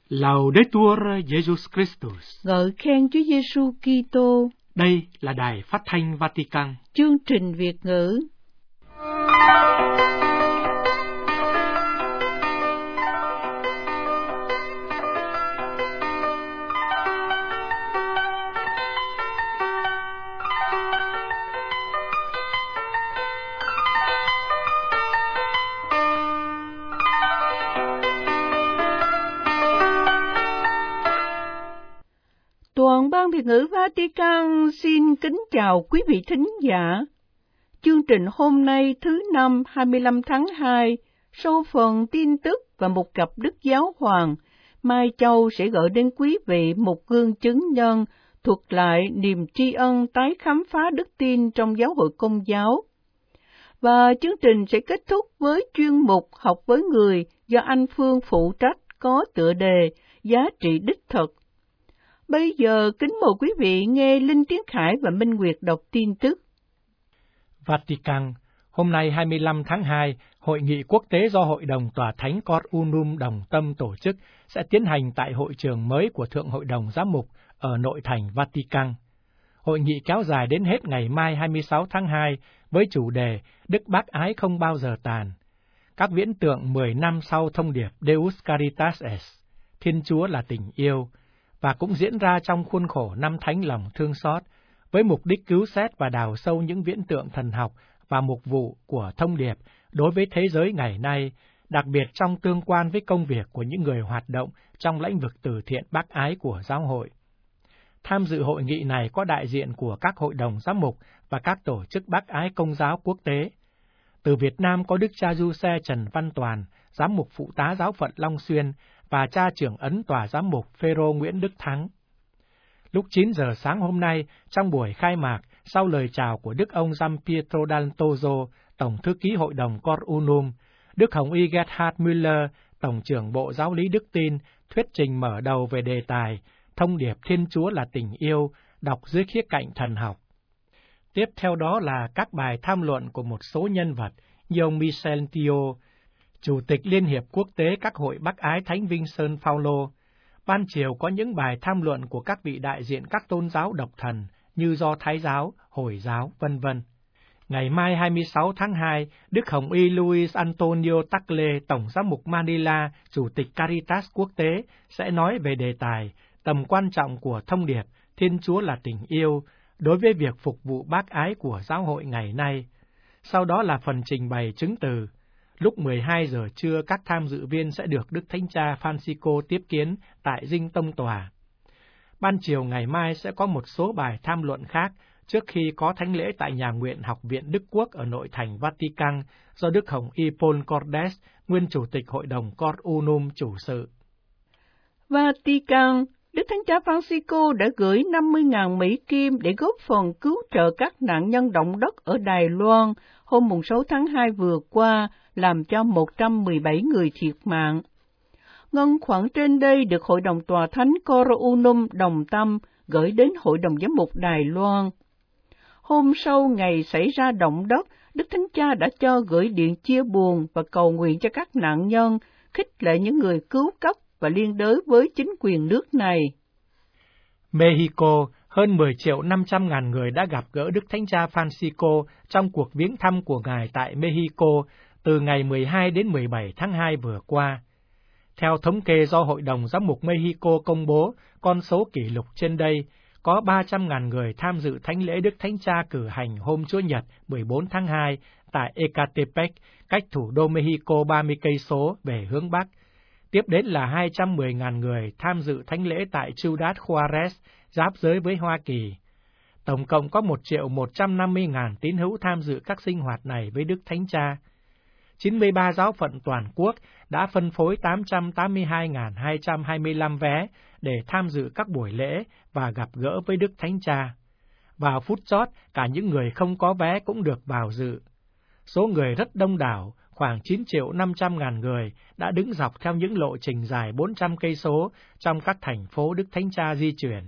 Laudetur Jesus Christus. Ngợi khen Chúa Giêsu Kitô. Đây là Đài Phát thanh Vatican. Chương trình Việt ngữ. Toàn ban Việt ngữ Vatican xin kính chào quý vị thính giả. Chương trình hôm nay thứ Năm 25 tháng 2, sau phần tin tức và một cặp Đức Giáo Hoàng, Mai Châu sẽ gửi đến quý vị một gương chứng nhân thuật lại niềm tri ân tái khám phá đức tin trong giáo hội Công giáo. Và chương trình sẽ kết thúc với chuyên mục Học với người do anh Phương phụ trách có tựa đề Giá trị đích thực. Bây giờ kính mời quý vị nghe Linh Tiến Khải và Minh Nguyệt đọc tin tức. Vatican, hôm nay 25 tháng 2, Hội nghị quốc tế do Hội đồng Tòa Thánh Cor Unum đồng tâm tổ chức sẽ tiến hành tại hội trường mới của Thượng Hội đồng Giám mục ở nội thành Vatican. Hội nghị kéo dài đến hết ngày mai 26 tháng 2 với chủ đề Đức Bác Ái không bao giờ tàn. Các viễn tượng 10 năm sau thông điệp Deus Caritas Est, Thiên Chúa là tình yêu, và cũng diễn ra trong khuôn khổ năm Thánh lòng thương xót, với mục đích cứu xét và đào sâu những viễn tượng thần học và mục vụ của thông điệp đối với thế giới ngày nay, đặc biệt trong tương quan với công việc của những người hoạt động trong lĩnh vực từ thiện bác ái của giáo hội. Tham dự hội nghị này có đại diện của các hội đồng giám mục và các tổ chức bác ái công giáo quốc tế. Từ Việt Nam có Đức cha Du Xe Trần Văn Toàn, giám mục phụ tá giáo phận Long Xuyên, và cha trưởng ấn tòa giám mục Phêrô Nguyễn Đức Thắng. Lúc 9 giờ sáng hôm nay, trong buổi khai mạc, sau lời chào của Đức ông Gian Pietro D'Antoso, Tổng thư ký Hội đồng Cor Unum, Đức Hồng y Gerhard Müller, Tổng trưởng Bộ Giáo lý Đức tin, thuyết trình mở đầu về đề tài Thông điệp Thiên Chúa là tình yêu, đọc dưới khía cạnh thần học. Tiếp theo đó là các bài tham luận của một số nhân vật như ông Michel Tio, Chủ tịch Liên hiệp Quốc tế các hội bác ái Thánh Vinh Sơn Phao-lô. Ban chiều có những bài tham luận của các vị đại diện các tôn giáo độc thần như Do Thái giáo, Hồi giáo, vân vân. Ngày mai 26 tháng 2, Đức Hồng y Luis Antonio Tagle, Tổng giám mục Manila, Chủ tịch Caritas quốc tế, sẽ nói về đề tài tầm quan trọng của thông điệp Thiên Chúa là tình yêu đối với việc phục vụ bác ái của giáo hội ngày nay. Sau đó là phần trình bày chứng từ. Lúc 12 giờ trưa, các tham dự viên sẽ được Đức Thánh Cha Francisco tiếp kiến tại Dinh Tông Tòa. Ban chiều ngày mai sẽ có một số bài tham luận khác trước khi có thánh lễ tại nhà nguyện Học viện Đức Quốc ở nội thành Vatican do Đức Hồng y Paul Cordes, nguyên Chủ tịch Hội đồng Cor Unum chủ sự. Vatican, Đức Thánh Cha Francisco đã gửi 50.000 Mỹ Kim để góp phần cứu trợ các nạn nhân động đất ở Đài Loan hôm 6 tháng 2 vừa qua, làm cho 117 người thiệt mạng. Ngân khoản trên đây được Hội đồng Tòa Thánh Cor Unum đồng tâm gửi đến Hội đồng Giám mục Đài Loan. Hôm sau ngày xảy ra động đất, Đức Thánh Cha đã cho gửi điện chia buồn và cầu nguyện cho các nạn nhân, khích lệ những người cứu cấp và liên đới với chính quyền nước này. Mexico, hơn 10.500.000 người đã gặp gỡ Đức Thánh Cha Francisco trong cuộc viếng thăm của Ngài tại Mexico từ ngày 12 đến 17 tháng 2 vừa qua. Theo thống kê do Hội đồng Giám mục Mexico công bố, con số kỷ lục trên đây, có 300.000 người tham dự thánh lễ Đức Thánh Cha cử hành hôm Chủ nhật 14 tháng 2 tại Ecatepec, cách thủ đô Mexico 30 cây số về hướng Bắc. Tiếp đến là 210.000 người tham dự thánh lễ tại Ciudad Juarez, giáp giới với Hoa Kỳ. Tổng cộng có 1.150.000 tín hữu tham dự các sinh hoạt này với Đức Thánh Cha. 93 giáo phận toàn quốc đã phân phối 882.225 vé để tham dự các buổi lễ và gặp gỡ với Đức Thánh Cha. Vào phút chót, cả những người không có vé cũng được vào dự. Số người rất đông đảo, khoảng 9.500.000 người đã đứng dọc theo những lộ trình dài 400 cây số trong các thành phố Đức Thánh Cha di chuyển.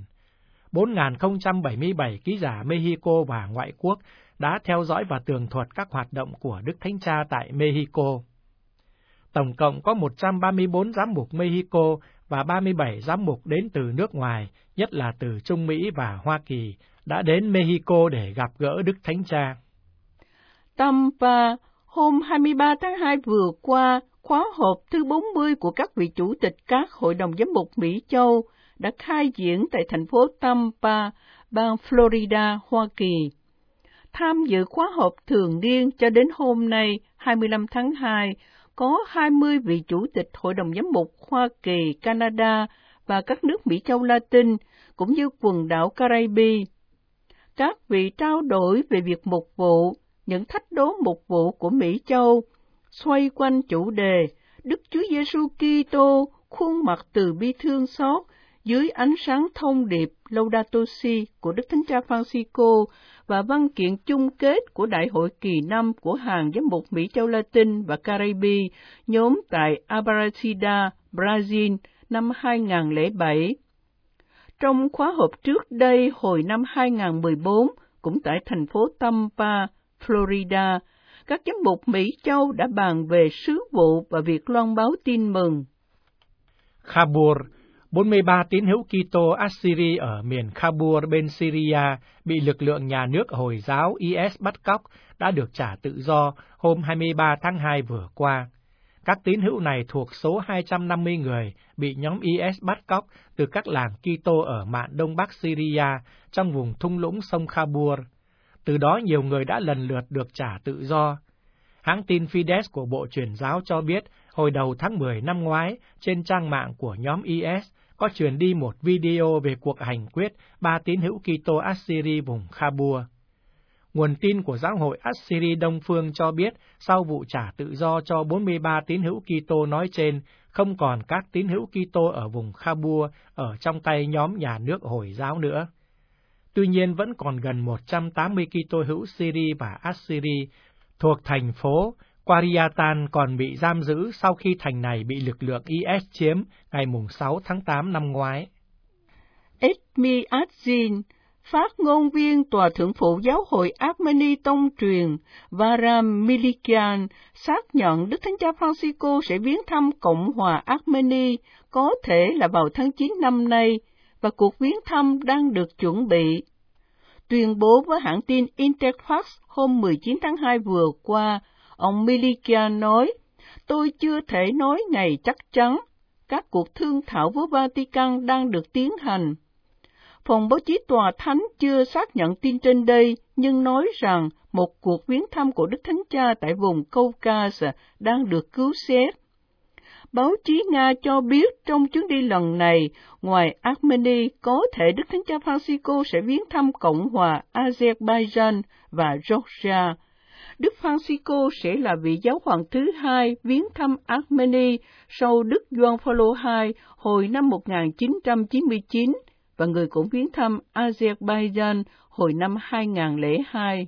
4.077 ký giả Mexico và ngoại quốc đã theo dõi và tường thuật các hoạt động của Đức Thánh Cha tại Mexico. Tổng cộng có 134 giám mục Mexico và 37 giám mục đến từ nước ngoài, nhất là từ Trung Mỹ và Hoa Kỳ, đã đến Mexico để gặp gỡ Đức Thánh Cha. Tampa, hôm 23 tháng 2 vừa qua, khóa họp thứ 40 của các vị chủ tịch các hội đồng giám mục Mỹ Châu đã khai diễn tại thành phố Tampa, bang Florida, Hoa Kỳ. Tham dự khóa họp thường niên cho đến hôm nay, 25 tháng 2, có 20 vị chủ tịch hội đồng giám mục Hoa Kỳ, Canada và các nước Mỹ Châu Latin, cũng như quần đảo Caribe. Các vị trao đổi về việc mục vụ, những thách đố mục vụ của Mỹ Châu, xoay quanh chủ đề Đức Chúa Giêsu Kitô, khuôn mặt từ bi thương xót dưới ánh sáng thông điệp Laudato Si của Đức Thánh Cha Francisco và văn kiện chung kết của Đại hội kỳ 5 của Hàng Giám mục Mỹ Châu Latin và Caribe, nhóm tại Aparecida, Brazil năm 2007. Trong khóa họp trước đây hồi năm 2014, cũng tại thành phố Tampa, Florida, các giám mục Mỹ Châu đã bàn về sứ vụ và việc loan báo tin mừng. Kabul, 43 tín hữu Kitô Assyri ở miền Kabul bên Syria bị lực lượng nhà nước Hồi giáo IS bắt cóc đã được trả tự do hôm 23 tháng 2 vừa qua. Các tín hữu này thuộc số 250 người bị nhóm IS bắt cóc từ các làng Kitô ở mạn Đông Bắc Syria trong vùng thung lũng sông Kabul. Từ đó nhiều người đã lần lượt được trả tự do. Hãng tin Fides của Bộ Truyền giáo cho biết hồi đầu tháng 10 năm ngoái, trên trang mạng của nhóm IS có truyền đi một video về cuộc hành quyết 3 tín hữu Kitô Assyri vùng Kabul. Nguồn tin của Giáo hội Assyri Đông Phương cho biết sau vụ trả tự do cho 43 tín hữu Kitô nói trên, không còn các tín hữu Kitô ở vùng Kabul ở trong tay nhóm nhà nước Hồi giáo nữa. Tuy nhiên vẫn còn gần 180 Kitô hữu Syri và Assyri thuộc thành phố Qariatan còn bị giam giữ sau khi thành này bị lực lượng IS chiếm ngày 6 tháng 8 năm ngoái. Esmi Azin, phát ngôn viên Tòa Thượng phụ Giáo hội Armeni Tông truyền Varam Milikian, xác nhận Đức Thánh Cha Francisco sẽ viếng thăm Cộng hòa Armeni, có thể là vào tháng 9 năm nay, và cuộc viếng thăm đang được chuẩn bị. Tuyên bố với hãng tin Interfax hôm 19 tháng 2 vừa qua, ông Milikian nói, tôi chưa thể nói ngày chắc chắn, các cuộc thương thảo với Vatican đang được tiến hành. Phòng báo chí Tòa Thánh chưa xác nhận tin trên đây, nhưng nói rằng một cuộc viếng thăm của Đức Thánh Cha tại vùng Caucasus đang được cứu xét. Báo chí Nga cho biết trong chuyến đi lần này, ngoài Armenia, có thể Đức Thánh Cha Francisco sẽ viếng thăm Cộng hòa Azerbaijan và Georgia. Đức Francisco sẽ là vị giáo hoàng thứ hai viếng thăm Armenia sau Đức Gioan Phaolô II hồi năm 1999 và người cũng viếng thăm Azerbaijan hồi năm 2002.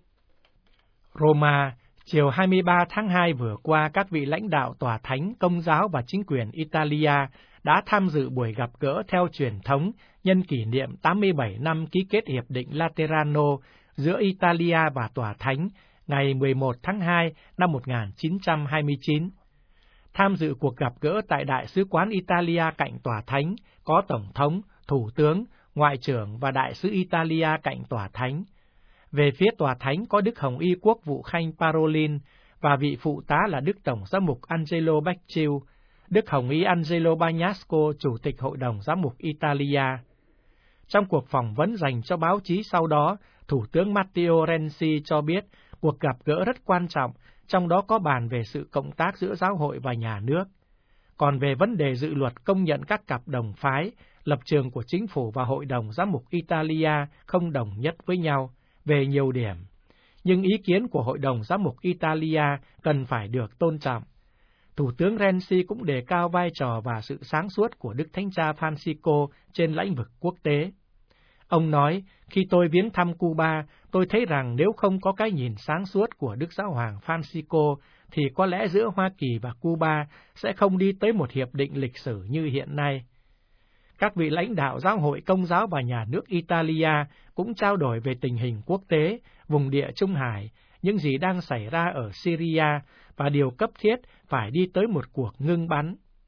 Roma, chiều 23 tháng 2 vừa qua, các vị lãnh đạo Tòa Thánh, Công giáo và chính quyền Italia đã tham dự buổi gặp gỡ theo truyền thống nhân kỷ niệm 87 năm ký kết Hiệp định Laterano giữa Italia và Tòa Thánh ngày 11 tháng 2 năm 1929. Tham dự cuộc gặp gỡ tại Đại sứ quán Italia cạnh Tòa Thánh có Tổng thống, Thủ tướng, Ngoại trưởng và Đại sứ Italia cạnh Tòa Thánh. Về phía Tòa Thánh có Đức Hồng Y Quốc vụ Khanh Parolin và vị phụ tá là Đức Tổng giám mục Angelo Becciu, Đức Hồng Y Angelo Bagnasco, Chủ tịch Hội đồng Giám mục Italia. Trong cuộc phỏng vấn dành cho báo chí sau đó, Thủ tướng Matteo Renzi cho biết cuộc gặp gỡ rất quan trọng, trong đó có bàn về sự cộng tác giữa giáo hội và nhà nước. Còn về vấn đề dự luật công nhận các cặp đồng phái, lập trường của chính phủ và Hội đồng Giám mục Italia không đồng nhất với nhau về nhiều điểm. Nhưng ý kiến của Hội đồng Giám mục Italia cần phải được tôn trọng. Thủ tướng Renzi cũng đề cao vai trò và sự sáng suốt của Đức Thánh Cha Francisco trên lĩnh vực quốc tế. Ông nói, khi tôi viếng thăm Cuba, tôi thấy rằng nếu không có cái nhìn sáng suốt của Đức Giáo hoàng Francisco, thì có lẽ giữa Hoa Kỳ và Cuba sẽ không đi tới một hiệp định lịch sử như hiện nay. Các vị lãnh đạo giáo hội Công giáo và nhà nước Italia cũng trao đổi về tình hình quốc tế, vùng địa Trung Hải, những gì đang xảy ra ở Syria và điều cấp thiết phải đi tới một cuộc ngưng bắn.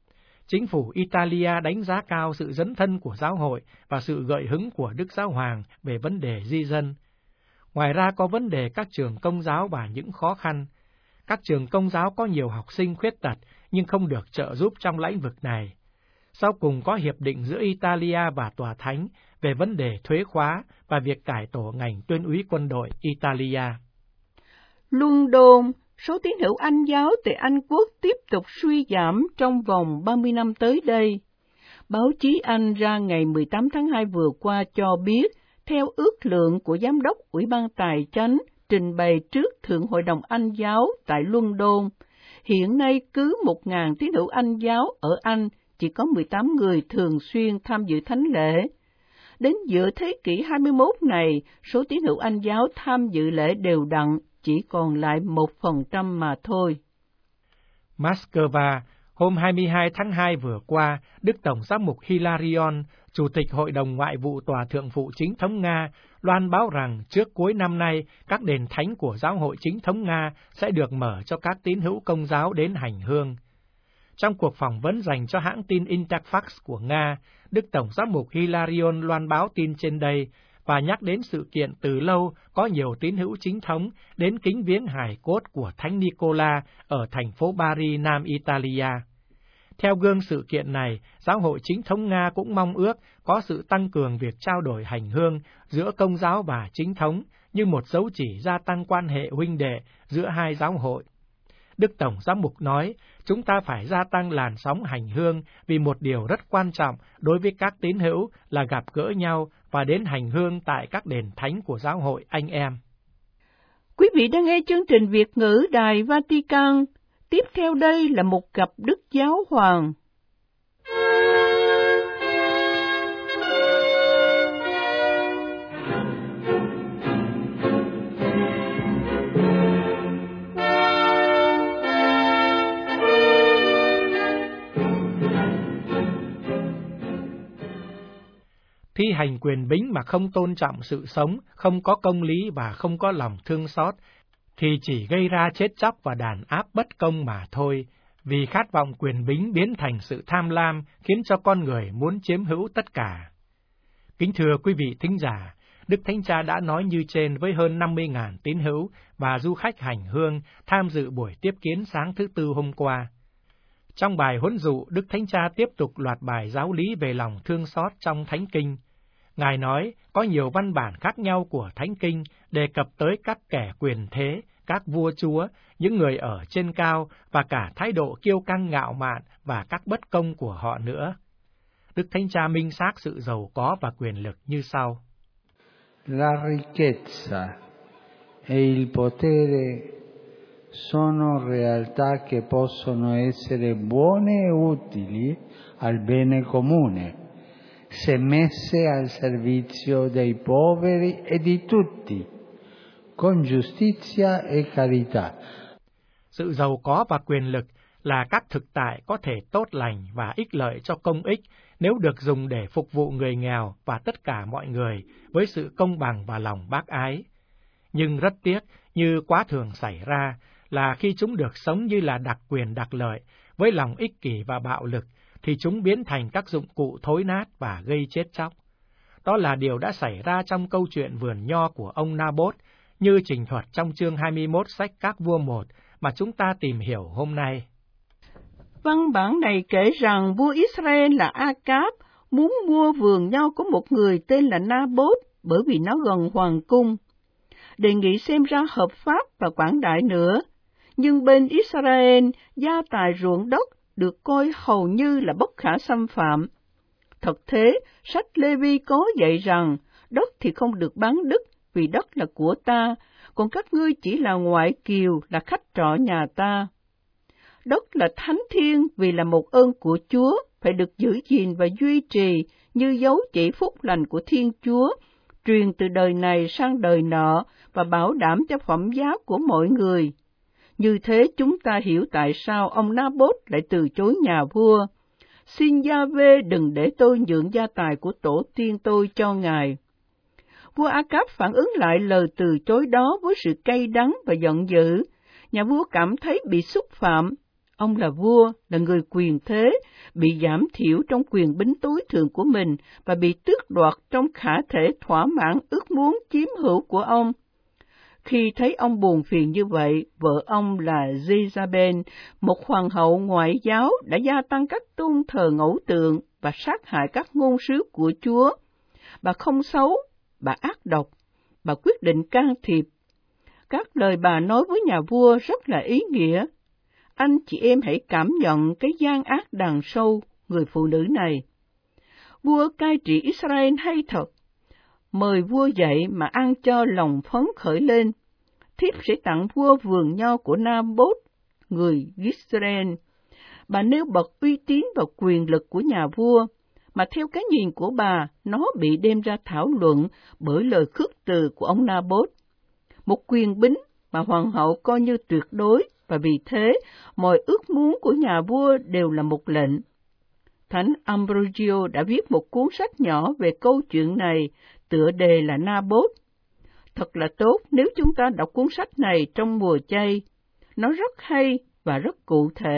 chính phủ Italia đánh giá cao sự dấn thân của giáo hội và sự gợi hứng của Đức Giáo Hoàng về vấn đề di dân. Ngoài ra có vấn đề các trường công giáo và những khó khăn. Các trường công giáo có nhiều học sinh khuyết tật nhưng không được trợ giúp trong lĩnh vực này. Sau cùng có hiệp định giữa Italia và Tòa Thánh về vấn đề thuế khóa và việc cải tổ ngành tuyên úy quân đội Italia. London, số tín hữu Anh giáo tại Anh Quốc tiếp tục suy giảm trong vòng 30 năm tới đây. Báo chí Anh ra ngày 18 tháng 2 vừa qua cho biết, theo ước lượng của Giám đốc Ủy ban Tài chánh trình bày trước Thượng Hội đồng Anh giáo tại London, hiện nay cứ 1.000 tín hữu Anh giáo ở Anh chỉ có 18 người thường xuyên tham dự thánh lễ. Đến giữa thế kỷ 21 này, số tín hữu Anh giáo tham dự lễ đều đặn chỉ còn lại 1% mà thôi. Moscow, hôm 22 tháng 2 vừa qua, Đức Tổng giám mục Hilarion, Chủ tịch Hội đồng Ngoại vụ Tòa Thượng phụ Chính thống Nga, loan báo rằng trước cuối năm nay, các đền thánh của Giáo hội Chính thống Nga sẽ được mở cho các tín hữu Công giáo đến hành hương. Trong cuộc phỏng vấn dành cho hãng tin Interfax của Nga, Đức Tổng giám mục Hilarion loan báo tin trên đây và nhắc đến sự kiện từ lâu có nhiều tín hữu chính thống đến kính viếng hài cốt của Thánh Nicola ở thành phố Bari, Nam Italia. Theo gương sự kiện này, Giáo hội Chính thống Nga cũng mong ước có sự tăng cường việc trao đổi hành hương giữa Công giáo và Chính thống như một dấu chỉ gia tăng quan hệ huynh đệ giữa hai giáo hội. Đức Tổng giám mục nói, chúng ta phải gia tăng làn sóng hành hương vì một điều rất quan trọng đối với các tín hữu là gặp gỡ nhau và đến hành hương tại các đền thánh của giáo hội anh em. Quý vị đang nghe chương trình Việt ngữ Đài Vatican. Tiếp theo đây là một cặp Đức Giáo Hoàng. Thi hành quyền bính mà không tôn trọng sự sống, không có công lý và không có lòng thương xót, thì chỉ gây ra chết chóc và đàn áp bất công mà thôi, vì khát vọng quyền bính biến thành sự tham lam, khiến cho con người muốn chiếm hữu tất cả. Kính thưa quý vị thính giả, Đức Thánh Cha đã nói như trên với hơn 50.000 tín hữu và du khách hành hương tham dự buổi tiếp kiến sáng thứ Tư hôm qua. Trong bài huấn dụ, Đức Thánh Cha tiếp tục loạt bài giáo lý về lòng thương xót trong Thánh Kinh. Ngài nói, có nhiều văn bản khác nhau của Thánh Kinh đề cập tới các kẻ quyền thế, các vua chúa, những người ở trên cao và cả thái độ kiêu căng ngạo mạn và các bất công của họ nữa. Đức Thánh Cha minh xác sự giàu có và quyền lực như sau. La ricchezza e il potere sono realtà che possono essere buone e utili al bene comune, se messe al servizio dei poveri e di tutti, con giustizia e carità. Sự giàu có và quyền lực là các thực tại có thể tốt lành và ích lợi cho công ích nếu được dùng để phục vụ người nghèo và tất cả mọi người với sự công bằng và lòng bác ái. Nhưng rất tiếc, như quá thường xảy ra, là khi chúng được sống như là đặc quyền đặc lợi, với lòng ích kỷ và bạo lực, thì chúng biến thành các dụng cụ thối nát và gây chết chóc. Đó là điều đã xảy ra trong câu chuyện vườn nho của ông Nabot, như trình thuật trong chương 21 sách Các Vua 1 mà chúng ta tìm hiểu hôm nay. Văn bản này kể rằng vua Israel là A-cáp muốn mua vườn nho của một người tên là Nabot bởi vì nó gần hoàng cung. Đề nghị xem ra hợp pháp và quảng đại nữa, nhưng bên Israel, gia tài ruộng đất được coi hầu như là bất khả xâm phạm. Thật thế, sách Lê-vi có dạy rằng đất thì không được bán đứt vì đất là của ta, còn các ngươi chỉ là ngoại kiều, là khách trọ nhà ta. Đất là thánh thiêng vì là một ơn của Chúa, phải được giữ gìn và duy trì như dấu chỉ phúc lành của Thiên Chúa, truyền từ đời này sang đời nọ và bảo đảm cho phẩm giá của mọi người. Như thế chúng ta hiểu tại sao ông Nabot lại từ chối nhà vua. Xin Gia-vê đừng để tôi nhượng gia tài của tổ tiên tôi cho ngài. Vua A-cáp phản ứng lại lời từ chối đó với sự cay đắng và giận dữ. Nhà vua cảm thấy bị xúc phạm. Ông là vua, là người quyền thế, bị giảm thiểu trong quyền bính tối thượng của mình và bị tước đoạt trong khả thể thỏa mãn ước muốn chiếm hữu của ông. Khi thấy ông buồn phiền như vậy, vợ ông là Jezabel, một hoàng hậu ngoại giáo, đã gia tăng các tôn thờ ngẫu tượng và sát hại các ngôn sứ của Chúa. Bà không xấu, bà ác độc, bà quyết định can thiệp. Các lời bà nói với nhà vua rất là ý nghĩa. Anh chị em hãy cảm nhận cái gian ác đằng sâu người phụ nữ này. Vua cai trị Israel hay thật. Mời vua dậy mà ăn cho lòng phấn khởi lên. Thiếp sẽ tặng vua vườn nho của Naboth, người Israel. Bà nêu bật uy tín và quyền lực của nhà vua, mà theo cái nhìn của bà, nó bị đem ra thảo luận bởi lời khước từ của ông Naboth. Một quyền bính mà hoàng hậu coi như tuyệt đối, và vì thế, mọi ước muốn của nhà vua đều là một lệnh. Thánh Ambrogio đã viết một cuốn sách nhỏ về câu chuyện này, tựa đề là Naboth. Thật là tốt nếu chúng ta đọc cuốn sách này trong mùa chay. Nó rất hay và rất cụ thể.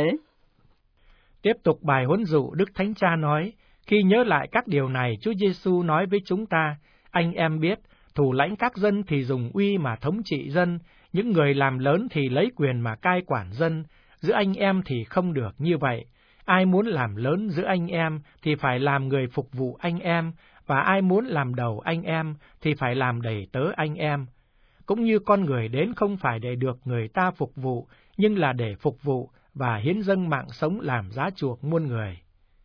Tiếp tục bài huấn dụ, Đức Thánh Cha nói, khi nhớ lại các điều này, Chúa Giêsu nói với chúng ta, anh em biết, thủ lãnh các dân thì dùng uy mà thống trị dân, những người làm lớn thì lấy quyền mà cai quản dân, giữa anh em thì không được như vậy. Ai muốn làm lớn giữa anh em thì phải làm người phục vụ anh em, và ai muốn làm đầu anh em thì phải làm đầy tớ anh em. Cũng như con người đến không phải để được người ta phục vụ, nhưng là để phục vụ và hiến dâng mạng sống làm giá chuộc muôn người.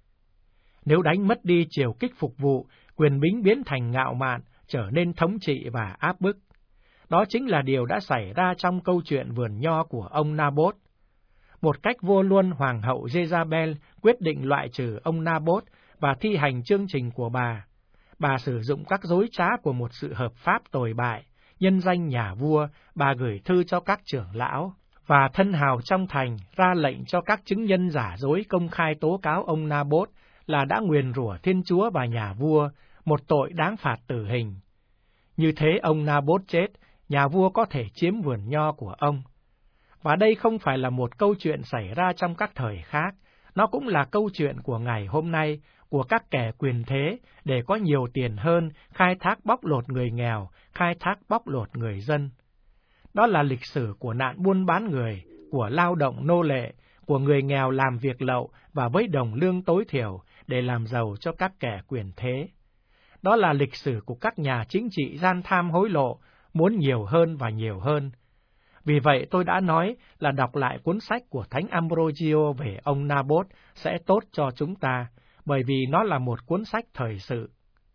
Nếu đánh mất đi chiều kích phục vụ, quyền bính biến thành ngạo mạn, trở nên thống trị và áp bức. Đó chính là điều đã xảy ra trong câu chuyện vườn nho của ông Naboth. Một cách vô luân, hoàng hậu Jezabel quyết định loại trừ ông Naboth và thi hành chương trình của bà. Bà sử dụng các dối trá của một sự hợp pháp tồi bại, nhân danh nhà vua, bà gửi thư cho các trưởng lão và thân hào trong thành, ra lệnh cho các chứng nhân giả dối công khai tố cáo ông Naboth là đã nguyền rủa Thiên Chúa và nhà vua, một tội đáng phạt tử hình. Như thế ông Naboth chết, nhà vua có thể chiếm vườn nho của ông. Và đây không phải là một câu chuyện xảy ra trong các thời khác, nó cũng là câu chuyện của ngày hôm nay, của các kẻ quyền thế, để có nhiều tiền hơn, khai thác bóc lột người nghèo, khai thác bóc lột người dân. Đó là lịch sử của nạn buôn bán người, của lao động nô lệ, của người nghèo làm việc lậu và với đồng lương tối thiểu để làm giàu cho các kẻ quyền thế. Đó là lịch sử của các nhà chính trị gian tham hối lộ, muốn nhiều hơn và nhiều hơn. Vì vậy tôi đã nói là đọc lại cuốn sách của Thánh Ambrogio về ông Naboth sẽ tốt cho chúng ta, bởi vì nó là một cuốn sách thời sự.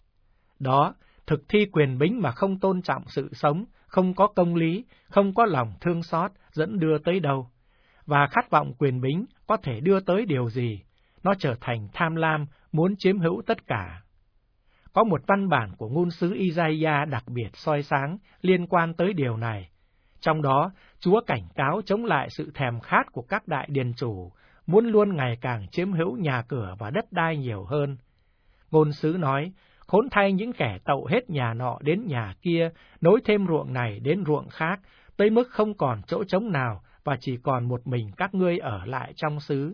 Đó, thực thi quyền bính mà không tôn trọng sự sống, không có công lý, không có lòng thương xót, dẫn đưa tới đâu. Và khát vọng quyền bính có thể đưa tới điều gì? Nó trở thành tham lam, muốn chiếm hữu tất cả. Có một văn bản của ngôn sứ Isaiah đặc biệt soi sáng liên quan tới điều này. Trong đó, Chúa cảnh cáo chống lại sự thèm khát của các đại điền chủ, muốn luôn ngày càng chiếm hữu nhà cửa và đất đai nhiều hơn. Ngôn sứ nói, khốn thay những kẻ tậu hết nhà nọ đến nhà kia, nối thêm ruộng này đến ruộng khác, tới mức không còn chỗ trống nào và chỉ còn một mình các ngươi ở lại trong xứ.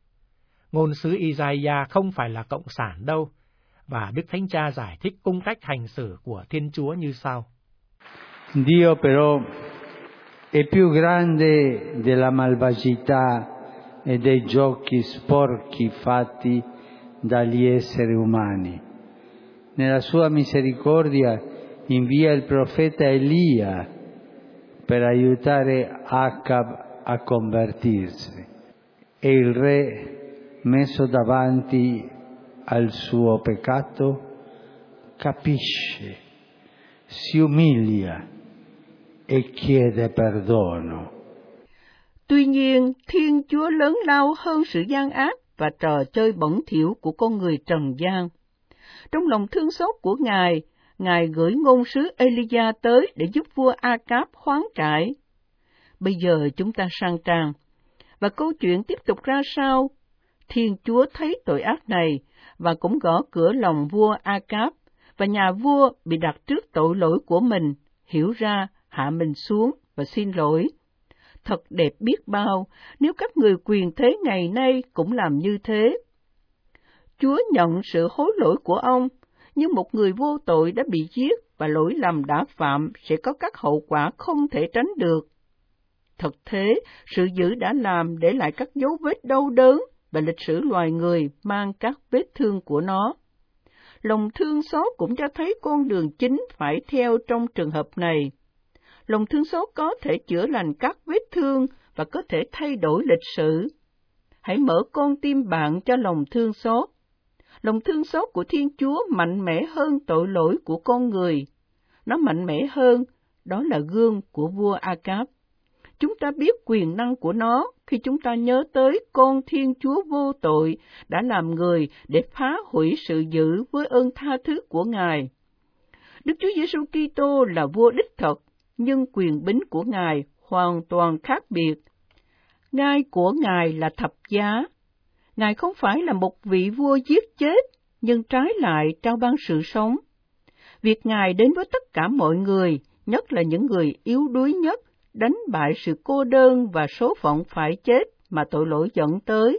Ngôn sứ Isaiah không phải là cộng sản đâu, và Đức Thánh Cha giải thích cung cách hành xử của Thiên Chúa như sau. Dio però è più grande della malvagità e dei giochi sporchi fatti dagli esseri umani. Nella sua misericordia invia il profeta Elia per aiutare Acab a convertirsi. E il re, messo davanti al suo peccato, capisce, si umilia e chiede perdono. Tuy nhiên, Thiên Chúa lớn lao hơn sự gian ác và trò chơi bẩn thỉu của con người trần gian. Trong lòng thương xót của Ngài gửi ngôn sứ Elia tới để giúp vua Acab hoán cải. Bây giờ chúng ta sang trang, và câu chuyện tiếp tục ra sao? Thiên Chúa thấy tội ác này và cũng gõ cửa lòng vua Acab, và nhà vua bị đặt trước tội lỗi của mình, hiểu ra, hạ mình xuống và xin lỗi. Thật đẹp biết bao nếu các người quyền thế ngày nay cũng làm như thế. Chúa nhận sự hối lỗi của ông, nhưng một người vô tội đã bị giết và lỗi lầm đã phạm sẽ có các hậu quả không thể tránh được. Thật thế, sự dữ đã làm để lại các dấu vết đau đớn và lịch sử loài người mang các vết thương của nó. Lòng thương xót cũng cho thấy con đường chính phải theo trong trường hợp này. Lòng thương xót có thể chữa lành các vết thương và có thể thay đổi lịch sử. Hãy mở con tim bạn cho lòng thương xót. Lòng thương xót của Thiên Chúa mạnh mẽ hơn tội lỗi của con người. Nó mạnh mẽ hơn, đó là gương của vua A-cáp. Chúng ta biết quyền năng của nó khi chúng ta nhớ tới con Thiên Chúa vô tội đã làm người để phá hủy sự dữ với ơn tha thứ của Ngài. Đức Chúa Giêsu Kitô là vua đích thực, nhưng quyền bính của Ngài hoàn toàn khác biệt. Ngai của Ngài là thập giá. Ngài không phải là một vị vua giết chết, nhưng trái lại trao ban sự sống. Việc Ngài đến với tất cả mọi người, nhất là những người yếu đuối nhất, đánh bại sự cô đơn và số phận phải chết mà tội lỗi dẫn tới.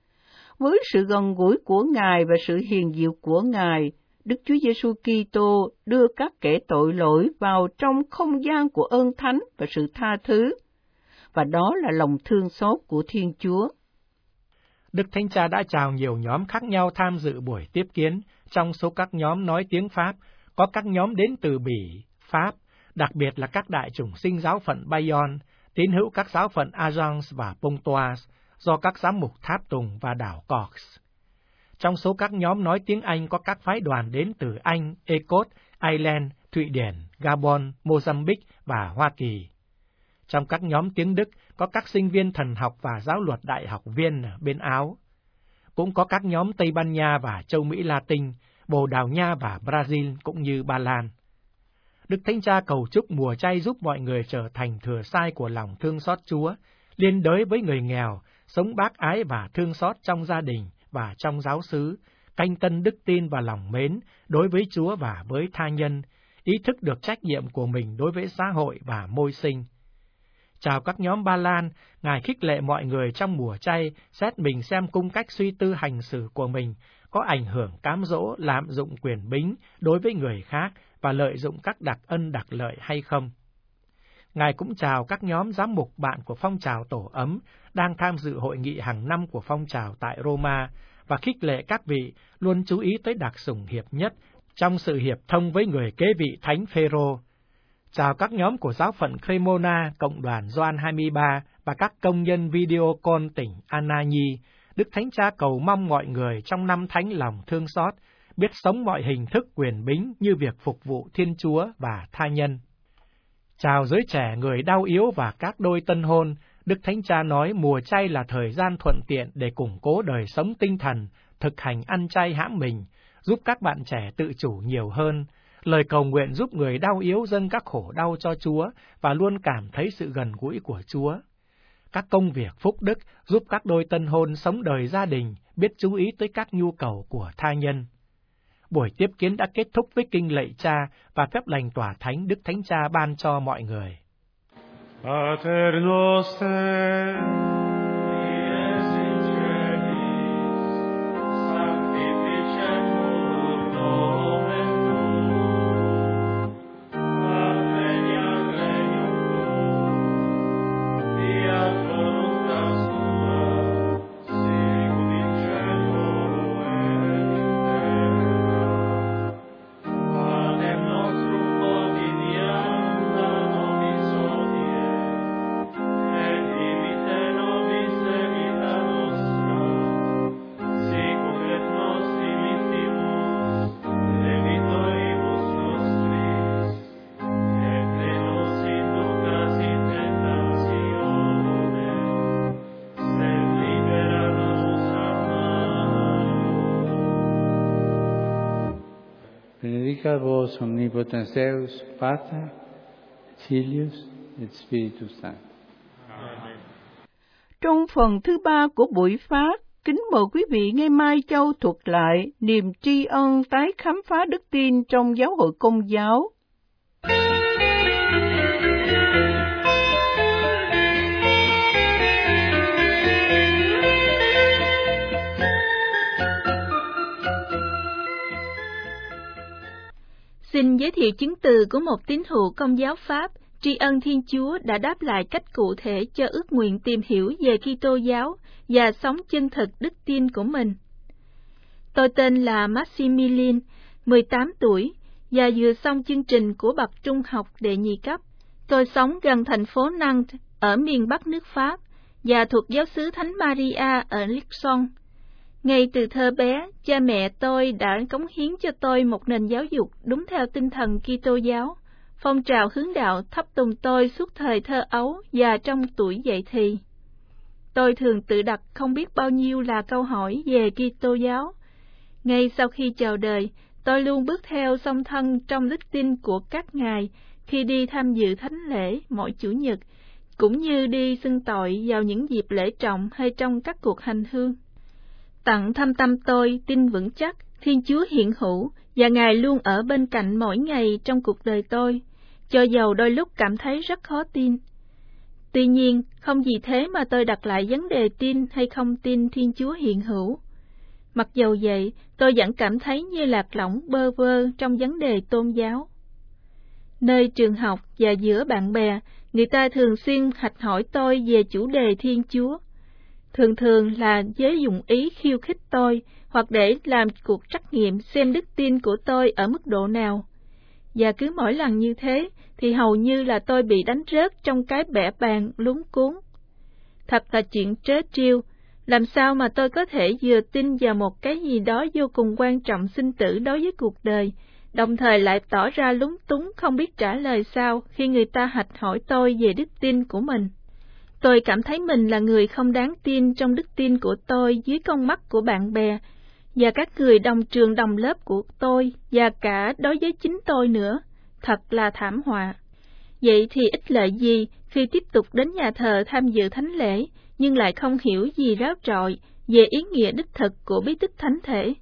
Với sự gần gũi của Ngài và sự hiền diệu của Ngài, Đức Chúa Giêsu Kitô đưa các kẻ tội lỗi vào trong không gian của ơn thánh và sự tha thứ, và đó là lòng thương xót của Thiên Chúa. Đức Thánh Cha đã chào nhiều nhóm khác nhau tham dự buổi tiếp kiến. Trong số các nhóm nói tiếng Pháp, có các nhóm đến từ Bỉ, Pháp, đặc biệt là các đại chủng sinh giáo phận Bayonne, tín hữu các giáo phận Agence và Pontoise, do các giám mục Tháp Tùng và đảo Corse. Trong số các nhóm nói tiếng Anh có các phái đoàn đến từ Anh, Écosse, Ireland, Thụy Điển, Gabon, Mozambique và Hoa Kỳ. Trong các nhóm tiếng Đức có các sinh viên thần học và giáo luật đại học viên ở bên Áo. Cũng có các nhóm Tây Ban Nha và châu Mỹ Latin, Bồ Đào Nha và Brazil cũng như Ba Lan. Đức Thánh Cha cầu chúc mùa chay giúp mọi người trở thành thừa sai của lòng thương xót Chúa, liên đới với người nghèo, sống bác ái và thương xót trong gia đình và trong giáo xứ, canh tân đức tin và lòng mến đối với Chúa và với tha nhân, ý thức được trách nhiệm của mình đối với xã hội và môi sinh. Chào các nhóm Ba Lan, Ngài khích lệ mọi người trong mùa chay xét mình xem cung cách suy tư hành xử của mình có ảnh hưởng cám dỗ lạm dụng quyền bính đối với người khác và lợi dụng các đặc ân đặc lợi hay không. Ngài cũng chào các nhóm giám mục bạn của phong trào tổ ấm đang tham dự hội nghị hàng năm của phong trào tại Roma và khích lệ các vị luôn chú ý tới đặc sủng hiệp nhất trong sự hiệp thông với người kế vị Thánh Phêrô. Chào các nhóm của giáo phận Cremona, Cộng đoàn Gioan 23 và các công nhân Videocon tỉnh Anagni. Đức Thánh Cha cầu mong mọi người trong năm thánh lòng thương xót, biết sống mọi hình thức quyền bính như việc phục vụ Thiên Chúa và tha nhân. Chào giới trẻ người đau yếu và các đôi tân hôn, Đức Thánh Cha nói mùa chay là thời gian thuận tiện để củng cố đời sống tinh thần, thực hành ăn chay hãm mình, giúp các bạn trẻ tự chủ nhiều hơn. Lời cầu nguyện giúp người đau yếu dâng các khổ đau cho Chúa và luôn cảm thấy sự gần gũi của Chúa. Các công việc phúc đức giúp các đôi tân hôn sống đời gia đình, biết chú ý tới các nhu cầu của tha nhân. Buổi tiếp kiến đã kết thúc với kinh lạy Cha và phép lành tỏa thánh Đức Thánh Cha ban cho mọi người. Pater noster, qui es in celis, sanctificetur nomen tuum, adveniat regnum tuum, fiat voluntas tua, sicut in cielo et in terra. Panem nostrum quotidianum da nobis hodie, et dimite nobis debita nostra, sicut et nos dimittimus debitoribus nostris, et ne nos inducas in tentationem, sed libera nos a malo. Benedicat vos omnipotens Deus, Pater, Filius et Spiritus Sanctus. Trong phần thứ 3 của buổi phát, kính mời quý vị nghe Mai Châu thuật lại niềm tri ân tái khám phá đức tin trong giáo hội Công giáo. Xin giới thiệu chứng từ của một tín hữu Công giáo Pháp tri ân Thiên Chúa đã đáp lại cách cụ thể cho ước nguyện tìm hiểu về Kitô giáo và sống chân thực đức tin của mình. Tôi tên là Maximilian, 18 tuổi, và vừa xong chương trình của bậc trung học đệ nhị cấp. Tôi sống gần thành phố Nantes ở miền Bắc nước Pháp và thuộc giáo xứ Thánh Maria ở Lixon. Ngay từ thơ bé, cha mẹ tôi đã cống hiến cho tôi một nền giáo dục đúng theo tinh thần Kitô giáo. Phong trào hướng đạo thắp tùng tôi suốt thời thơ ấu và trong tuổi dậy thì. Tôi thường tự đặt không biết bao nhiêu là câu hỏi về Kitô giáo. Ngay sau khi chào đời, tôi luôn bước theo song thân trong đức tin của các ngài khi đi tham dự thánh lễ mỗi Chủ nhật, cũng như đi xưng tội vào những dịp lễ trọng hay trong các cuộc hành hương. Tận thâm tâm tôi tin vững chắc Thiên Chúa hiện hữu và Ngài luôn ở bên cạnh mỗi ngày trong cuộc đời tôi, cho dầu đôi lúc cảm thấy rất khó tin. Tuy nhiên, không vì thế mà tôi đặt lại vấn đề tin hay không tin Thiên Chúa hiện hữu. Mặc dầu vậy, tôi vẫn cảm thấy như lạc lõng bơ vơ trong vấn đề tôn giáo. Nơi trường học và giữa bạn bè, người ta thường xuyên hạch hỏi tôi về chủ đề Thiên Chúa. Thường là với dụng ý khiêu khích tôi, hoặc để làm cuộc trắc nghiệm xem đức tin của tôi ở mức độ nào. Và cứ mỗi lần như thế, thì hầu như là tôi bị đánh rớt trong cái bẻ bàng luống cuống. Thật là chuyện trớ trêu, làm sao mà tôi có thể vừa tin vào một cái gì đó vô cùng quan trọng sinh tử đối với cuộc đời, đồng thời lại tỏ ra lúng túng không biết trả lời sao khi người ta hạch hỏi tôi về đức tin của mình. Tôi cảm thấy mình là người không đáng tin trong đức tin của tôi dưới con mắt của bạn bè, và các người đồng trường đồng lớp của tôi, và cả đối với chính tôi nữa. Thật là thảm họa. Vậy thì ích lợi gì khi tiếp tục đến nhà thờ tham dự thánh lễ, nhưng lại không hiểu gì ráo trọi về ý nghĩa đích thực của bí tích thánh thể?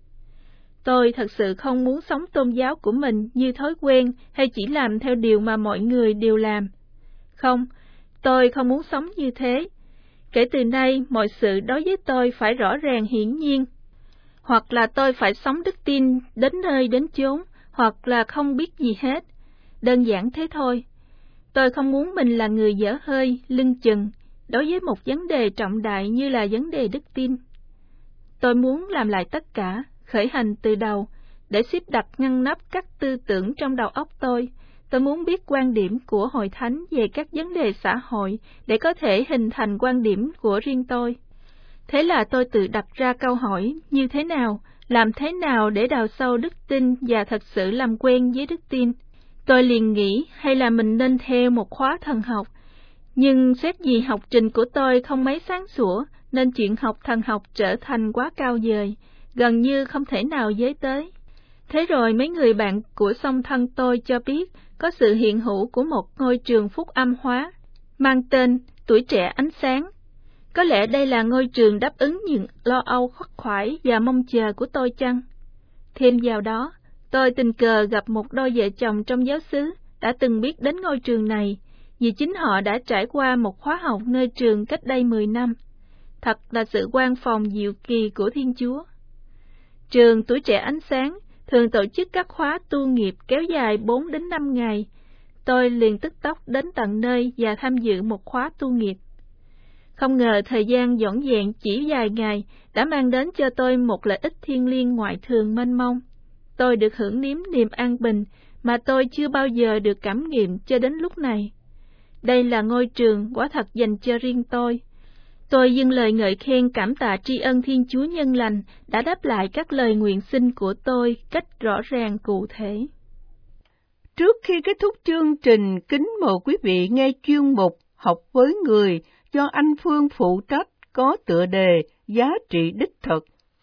Tôi thật sự không muốn sống tôn giáo của mình như thói quen hay chỉ làm theo điều mà mọi người đều làm. Không, tôi không muốn sống như thế. Kể từ nay, mọi sự đối với tôi phải rõ ràng hiển nhiên. Hoặc là tôi phải sống đức tin đến nơi đến chốn, hoặc là không biết gì hết. Đơn giản thế thôi. Tôi không muốn mình là người dở hơi, lưng chừng, đối với một vấn đề trọng đại như là vấn đề đức tin. Tôi muốn làm lại tất cả, khởi hành từ đầu, để xếp đặt ngăn nắp các tư tưởng trong đầu óc tôi. Tôi muốn biết quan điểm của Hội Thánh về các vấn đề xã hội, để có thể hình thành quan điểm của riêng tôi. Thế là tôi tự đặt ra câu hỏi như thế nào, làm thế nào để đào sâu đức tin và thật sự làm quen với đức tin. Tôi liền nghĩ hay là mình nên theo một khóa thần học, nhưng xét vì học trình của tôi không mấy sáng sủa, nên chuyện học thần học trở thành quá cao vời, gần như không thể nào với tới. Thế rồi mấy người bạn của song thân tôi cho biết có sự hiện hữu của một ngôi trường phúc âm hóa, mang tên Tuổi Trẻ Ánh Sáng. Có lẽ đây là ngôi trường đáp ứng những lo âu khắc khoải và mong chờ của tôi chăng? Thêm vào đó, tôi tình cờ gặp một đôi vợ chồng trong giáo xứ đã từng biết đến ngôi trường này, vì chính họ đã trải qua một khóa học nơi trường cách đây 10 năm. Thật là sự quan phòng diệu kỳ của Thiên Chúa. Trường Tuổi Trẻ Ánh Sáng thường tổ chức các khóa tu nghiệp kéo dài 4 đến 5 ngày. Tôi liền tức tốc đến tận nơi và tham dự một khóa tu nghiệp. Không ngờ thời gian dõn dẹn chỉ vài ngày đã mang đến cho tôi một lợi ích thiêng liêng ngoại thường mênh mông. Tôi được hưởng nếm niềm an bình mà tôi chưa bao giờ được cảm nghiệm cho đến lúc này. Đây là ngôi trường quả thật dành cho riêng tôi. Tôi dâng lời ngợi khen cảm tạ tri ân Thiên Chúa nhân lành đã đáp lại các lời nguyện xin của tôi cách rõ ràng cụ thể. Trước khi kết thúc chương trình, kính mời quý vị nghe chuyên mục Học với Người do anh Phương phụ trách, có tựa đề Giá trị đích thực.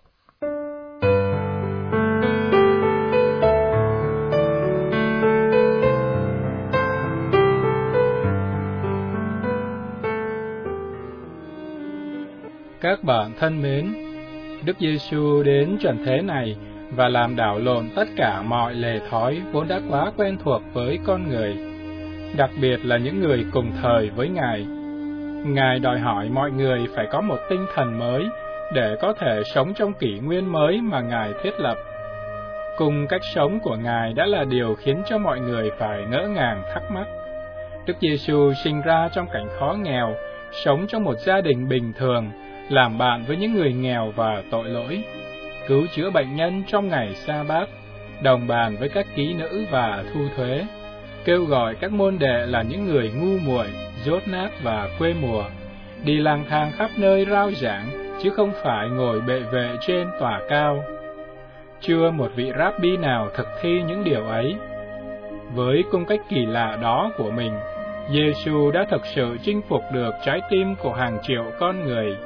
Các bạn thân mến, Đức Giêsu đến trần thế này và làm đảo lộn tất cả mọi lề thói vốn đã quá quen thuộc với con người, đặc biệt là những người cùng thời với Ngài. Ngài đòi hỏi mọi người phải có một tinh thần mới để có thể sống trong kỷ nguyên mới mà Ngài thiết lập. Cùng cách sống của Ngài đã là điều khiến cho mọi người phải ngỡ ngàng thắc mắc. Đức Giêsu sinh ra trong cảnh khó nghèo, sống trong một gia đình bình thường, làm bạn với những người nghèo và tội lỗi, cứu chữa bệnh nhân trong ngày sa bát, đồng bàn với các ký nữ và thu thuế, kêu gọi các môn đệ là những người ngu muội, dốt nát và quê mùa, đi lang thang khắp nơi rao giảng, chứ không phải ngồi bệ vệ trên tòa cao. Chưa một vị Rabbi nào thực thi những điều ấy. Với cung cách kỳ lạ đó của mình, Giêsu đã thực sự chinh phục được trái tim của hàng triệu con người.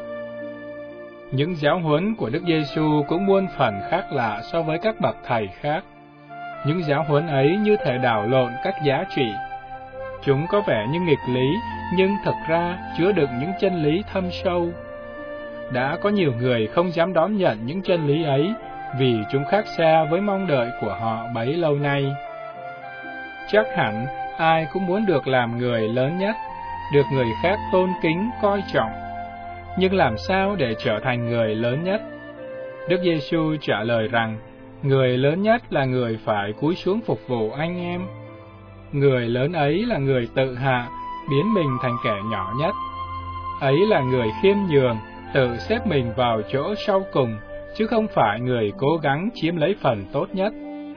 Những giáo huấn của Đức Giêsu cũng muôn phần khác lạ so với các bậc thầy khác. Những giáo huấn ấy như thể đảo lộn các giá trị. Chúng có vẻ như nghịch lý, nhưng thực ra chứa đựng những chân lý thâm sâu. Đã có nhiều người không dám đón nhận những chân lý ấy, vì chúng khác xa với mong đợi của họ bấy lâu nay. Chắc hẳn ai cũng muốn được làm người lớn nhất, được người khác tôn kính, coi trọng. Nhưng làm sao để trở thành người lớn nhất? Đức Giêsu trả lời rằng, người lớn nhất là người phải cúi xuống phục vụ anh em. Người lớn ấy là người tự hạ, biến mình thành kẻ nhỏ nhất. Ấy là người khiêm nhường, tự xếp mình vào chỗ sau cùng, chứ không phải người cố gắng chiếm lấy phần tốt nhất.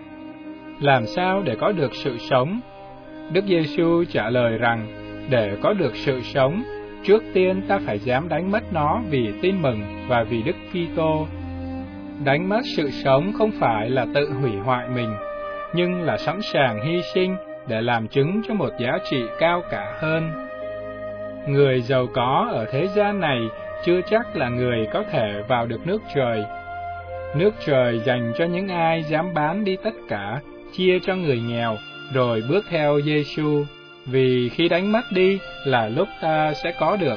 Làm sao để có được sự sống? Đức Giêsu trả lời rằng, để có được sự sống, trước tiên ta phải dám đánh mất nó vì tin mừng và vì Đức Kitô. Đánh mất sự sống không phải là tự hủy hoại mình, nhưng là sẵn sàng hy sinh để làm chứng cho một giá trị cao cả hơn. Người giàu có ở thế gian này chưa chắc là người có thể vào được nước trời. Nước trời dành cho những ai dám bán đi tất cả, chia cho người nghèo, rồi bước theo Giêsu, vì khi đánh mất đi là lúc ta sẽ có được.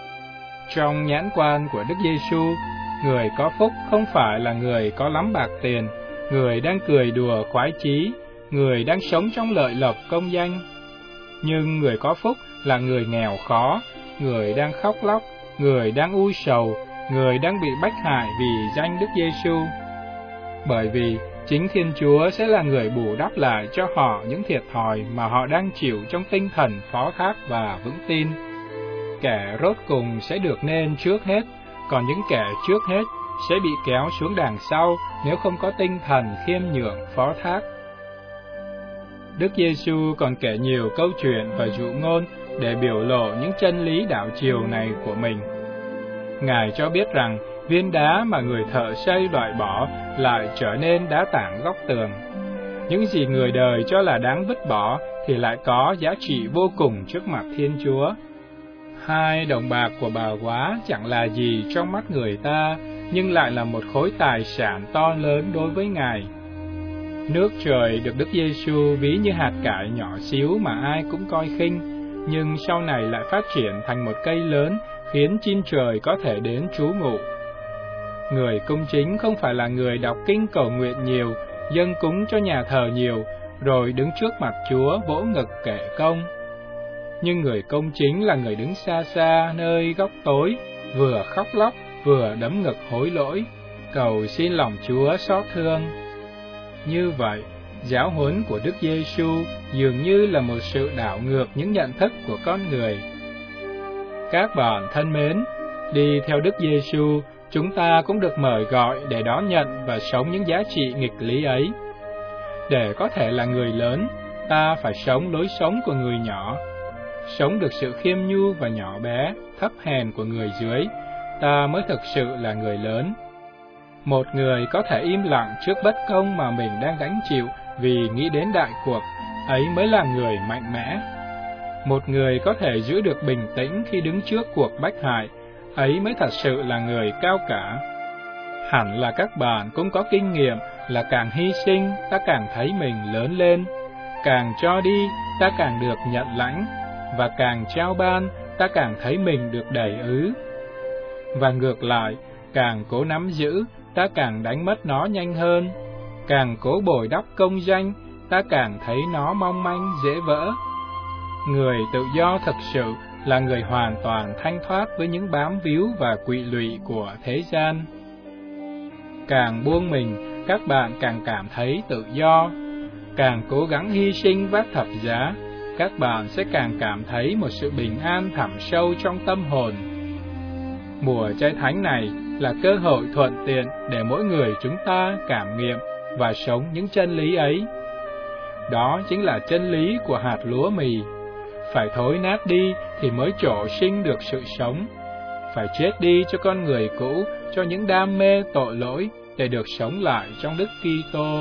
Trong nhãn quan của Đức Giêsu, người có phúc không phải là người có lắm bạc tiền, người đang cười đùa khoái chí, người đang sống trong lợi lộc công danh. Nhưng người có phúc là người nghèo khó, người đang khóc lóc, người đang ưu sầu, người đang bị bách hại vì danh Đức Giêsu. Bởi vì chính Thiên Chúa sẽ là người bù đắp lại cho họ những thiệt thòi mà họ đang chịu trong tinh thần phó thác và vững tin. Kẻ rốt cùng sẽ được nên trước hết, còn những kẻ trước hết sẽ bị kéo xuống đằng sau nếu không có tinh thần khiêm nhường phó thác. Đức Giêsu còn kể nhiều câu chuyện và dụ ngôn để biểu lộ những chân lý đạo chiều này của mình. Ngài cho biết rằng viên đá mà người thợ xây loại bỏ lại trở nên đá tảng góc tường. Những gì người đời cho là đáng vứt bỏ thì lại có giá trị vô cùng trước mặt Thiên Chúa. 2 đồng bạc của bà góa chẳng là gì trong mắt người ta, nhưng lại là một khối tài sản to lớn đối với Ngài. Nước trời được Đức Giêsu ví như hạt cải nhỏ xíu mà ai cũng coi khinh, nhưng sau này lại phát triển thành một cây lớn, khiến chim trời có thể đến trú ngụ. Người công chính không phải là người đọc kinh cầu nguyện nhiều, dâng cúng cho nhà thờ nhiều, rồi đứng trước mặt Chúa vỗ ngực kể công. Nhưng người công chính là người đứng xa xa nơi góc tối, vừa khóc lóc, vừa đấm ngực hối lỗi, cầu xin lòng Chúa xót thương. Như vậy, giáo huấn của Đức Giêsu dường như là một sự đảo ngược những nhận thức của con người. Các bạn thân mến, đi theo Đức Giêsu, chúng ta cũng được mời gọi để đón nhận và sống những giá trị nghịch lý ấy. Để có thể là người lớn, ta phải sống lối sống của người nhỏ. Sống được sự khiêm nhu và nhỏ bé, thấp hèn của người dưới, ta mới thực sự là người lớn. Một người có thể im lặng trước bất công mà mình đang gánh chịu vì nghĩ đến đại cuộc, ấy mới là người mạnh mẽ. Một người có thể giữ được bình tĩnh khi đứng trước cuộc bách hại, ấy mới thật sự là người cao cả. Hẳn là các bạn cũng có kinh nghiệm là càng hy sinh, ta càng thấy mình lớn lên, càng cho đi, ta càng được nhận lãnh, và càng trao ban, ta càng thấy mình được đầy ứ. Và ngược lại, càng cố nắm giữ, ta càng đánh mất nó nhanh hơn. Càng cố bồi đắp công danh, ta càng thấy nó mong manh dễ vỡ. Người tự do thực sự là người hoàn toàn thanh thoát với những bám víu và quỵ lụy của thế gian. Càng buông mình, các bạn càng cảm thấy tự do. Càng cố gắng hy sinh vác thập giá, các bạn sẽ càng cảm thấy một sự bình an thẳm sâu trong tâm hồn. Mùa chay thánh này là cơ hội thuận tiện để mỗi người chúng ta cảm nghiệm và sống những chân lý ấy. Đó chính là chân lý của hạt lúa mì. Phải thối nát đi thì mới trổ sinh được sự sống. Phải chết đi cho con người cũ, cho những đam mê tội lỗi, để được sống lại trong Đức Kitô.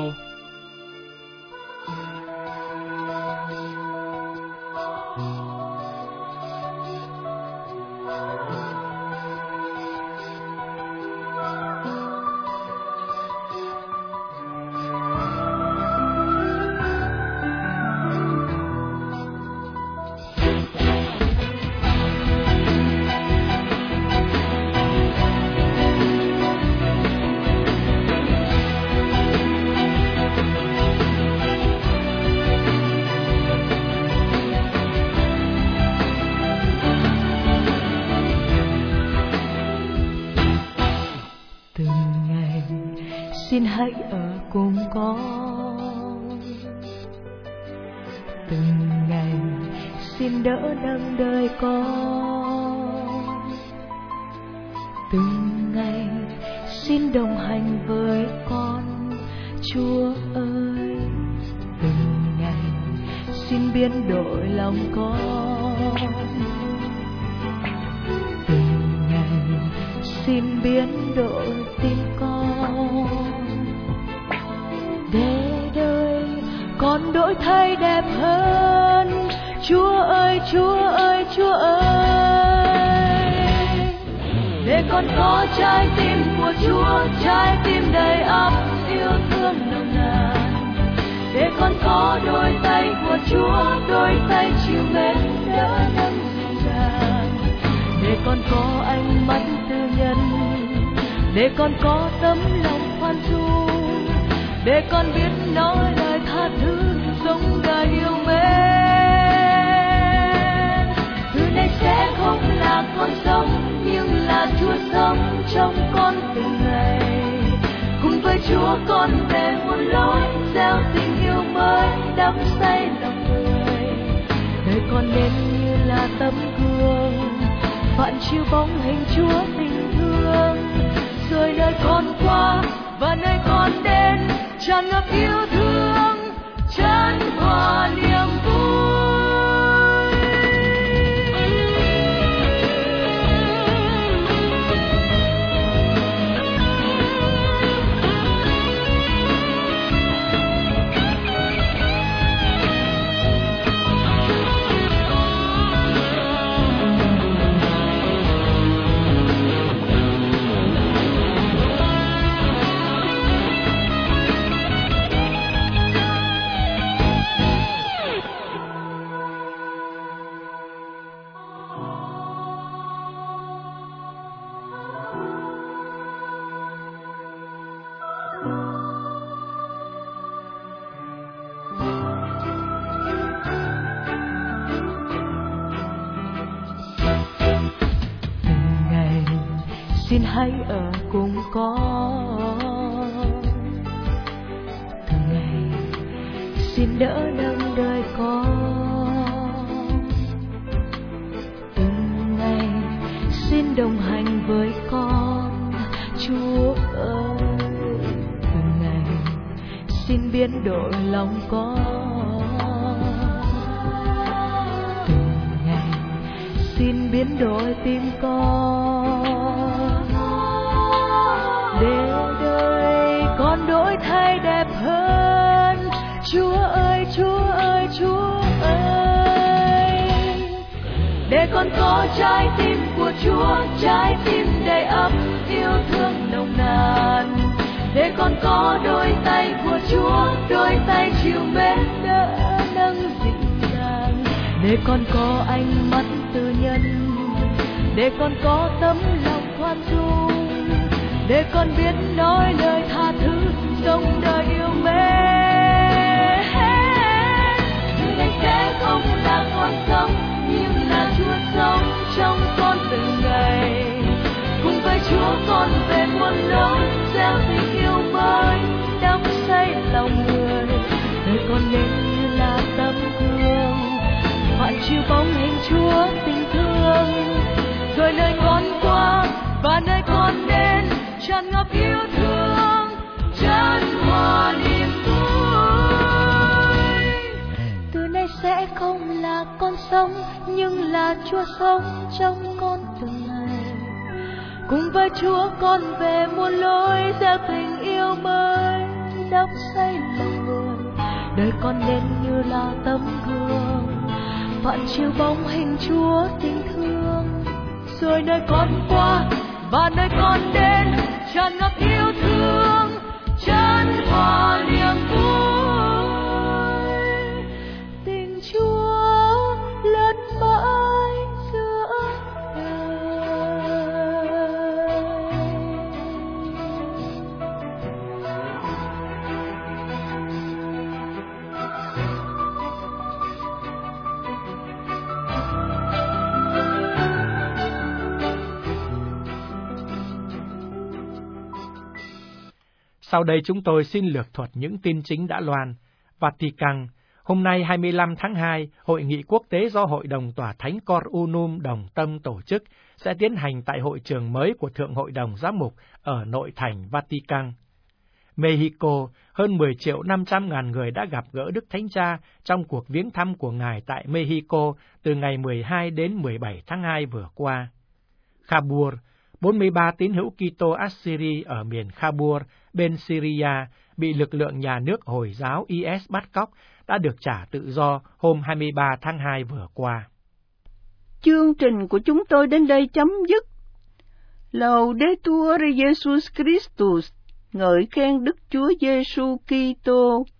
Xin hãy ở cùng con từng ngày, xin đỡ nâng đời con từng ngày, xin đồng hành với con. Chúa ơi, từng ngày xin biến đổi lòng con, từng ngày xin biến đổi tim con, để đời con đổi thay đẹp hơn. Chúa ơi, Chúa ơi, Chúa ơi, để con có trái tim của Chúa, trái tim đầy ắp yêu thương nồng nàn. Để con có đôi tay của Chúa, đôi tay chiều mến đỡ nâng dịu dàng. Để con có ánh mắt tư nhân, để con có tấm lòng khoan dung, để con biết nói lời tha thứ giống đời yêu mến. Từ nay sẽ không là con sống, nhưng là Chúa sống trong con từng ngày. Cùng với Chúa con về một lối gieo tình yêu mới đắm say lòng người. Đời con nên như là tấm gương phản chiếu bóng hình Chúa tình thương. Rồi nơi con qua và nơi con đến tràn ngập yêu thương, tràn hòa niềm vui. Xin hãy ở cùng con từng ngày, xin đỡ nâng đời con từng ngày, xin đồng hành với con. Chúa ơi, từng ngày xin biến đổi lòng con, từng ngày xin biến đổi tim con. Để đời con đổi thay đẹp hơn. Chúa ơi, Chúa ơi, Chúa ơi, để con có trái tim của Chúa, trái tim đầy ắp yêu thương nồng nàn. Để con có đôi tay của Chúa, đôi tay chiều mến đỡ nâng dịu dàng. Để con có ánh mắt tư nhân, để con có tấm lòng khoan dung, để con biết nói lời tha thứ sống đời yêu mến. Người này sẽ không là con sống, nhưng là Chúa sống trong con từng ngày. Cùng với Chúa con về muôn lối gieo tình yêu mới con nên như là tấm gương phản chiếu bóng hình Chúa tình thương. Rồi nơi con qua và nơi con đến tràn ngập yêu thương, chân hòa niềm vui. Từ nay sẽ không là con sống, nhưng là Chúa sống trong con từng ngày. Cùng với Chúa con về muôn lối, gieo tình yêu mới, đắp xây lòng người. Đời con nên như là tấm gương phản chiếu bóng hình Chúa tình thương. Rồi nơi con qua và nơi con đến tràn ngập yêu thương, chân hòa niềm vui. Tình Chúa lớn mãi giữa Sau đây chúng tôi xin lược thuật những tin chính đã loan. Vatican, hôm nay 25 tháng 2, Hội nghị quốc tế do Hội đồng Tòa Thánh Cor Unum Đồng Tâm tổ chức sẽ tiến hành tại hội trường mới của Thượng Hội đồng Giám mục ở nội thành Vatican. Mexico, hơn 10.500.000 người đã gặp gỡ Đức Thánh Cha trong cuộc viếng thăm của Ngài tại Mexico từ ngày 12 đến 17 tháng 2 vừa qua. Kabul, 43 tín hữu Kitô Assyri ở miền Kabul, bên Syria, bị lực lượng nhà nước Hồi giáo IS bắt cóc, đã được trả tự do hôm 23 tháng 2 vừa qua. Chương trình của chúng tôi đến đây chấm dứt. Laudetur Jesus Christus, ngợi khen Đức Chúa Giêsu Kitô.